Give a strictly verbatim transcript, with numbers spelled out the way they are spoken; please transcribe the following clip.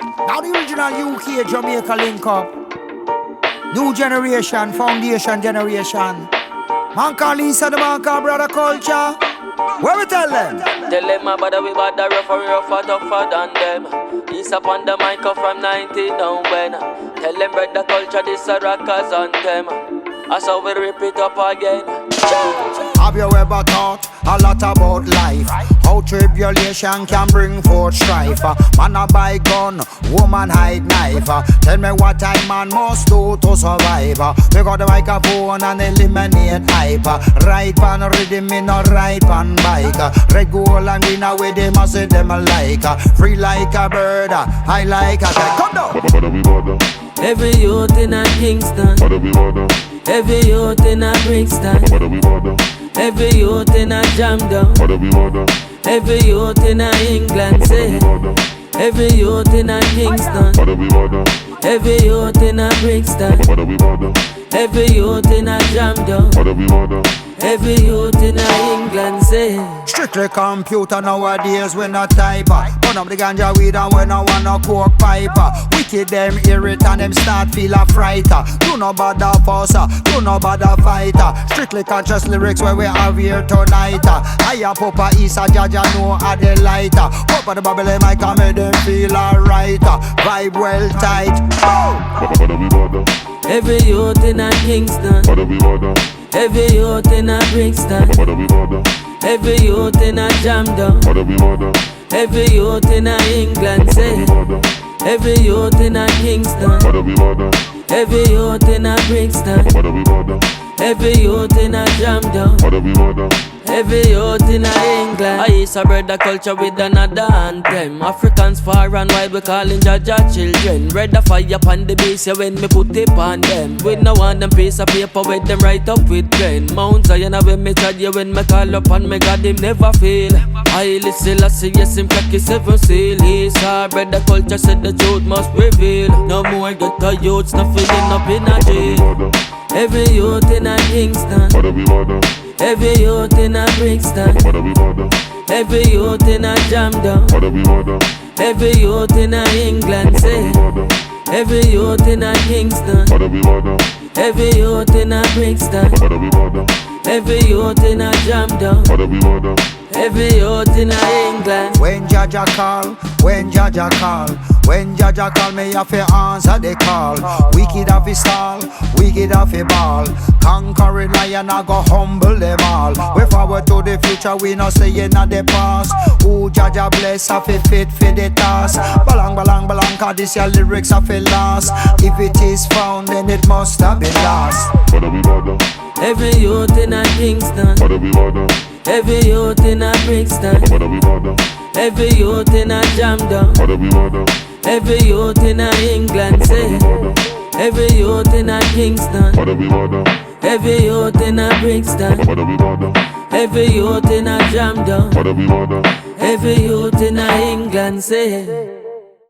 Now the original U K Jamaica link up. New generation, foundation generation. Man call Lisa, the man call Brother Culture. Where we tell them? Tell them about we bad, the rougher, rougher, tougher than them. He's up on the mic from ninety down when. Tell them Brother Culture, this a rockers anthem. That's how we rip it up again. Have you ever thought a lot about life? How tribulation can bring forth strife. Man a buy gun, woman hide knife. Tell me what I man must do to survive. Pick up the microphone and eliminate hype. Right pan rhythm, me no right pan bike. Red, gold and green away they must say them alike. Free like a bird, high like a kite. Come down. Every youth in a Kingston, every youth in a Brixton, every youth in a Jamdown, every youth in a England, say. Every youth in a Kingston, every youth in a Brixton, every youth in a Jamdown, every youth in a England, say. Strictly computer nowadays, we not typer. Burn up the ganja weed and we no want no coke piper. Wicked them irritant, them start feel a frighter. Do no bother fusser, do no bother fighter. Strictly conscious lyrics where we have here tonight. I a Papa Isa, Jaja know a the lighter. Papa the Babylon mic and make them feel alright. Vibe well tight. Oh. Every youth in a Kingston, every youth in a Brixton, every youth in a Jamdown, every youth in a England, say. Every youth in a Kingston, every youth in a Brixton, every youth in a Jamdown, every youth in a England. I used to bread the culture with another anthem. Africans far and wide we calling Jaja children. Bread the fire upon the base, yeah, when me put it on them. We no want them piece of paper with them right up with pen. Mount Zion when me charge you when me call up and me God him never fail. I listen, I see yes him crack his seven seal. He's hard bread the culture said the truth must reveal. No more get the youths not filling up in a jail. Every youth in a Kingston, every youth in a Brixton, every youth in a Jamdown, every youth in a England, say. Every youth in a Kingston, every youth in a Brixton, every youth in a Jamdown, every youth in a England. When Jaja call, when Jaja call, when Jaja call, me have to answer the call. Wicked have to stall, wicked have to ball. Conquering lion, I go humble them all. We forward to the future, we not staying at the past. Who Jaja bless, have to fit for the task. Balang, balang, balang, cause this your lyrics have to last. If it is found, then it must have been lost. Every youth in a Kingston, every youth in a Brixton, every youth in a Jamdown, every youth in a England, say. Every youth in a Kingston, every youth in a Brixton, every youth in a Jamdown, every youth in a England, say.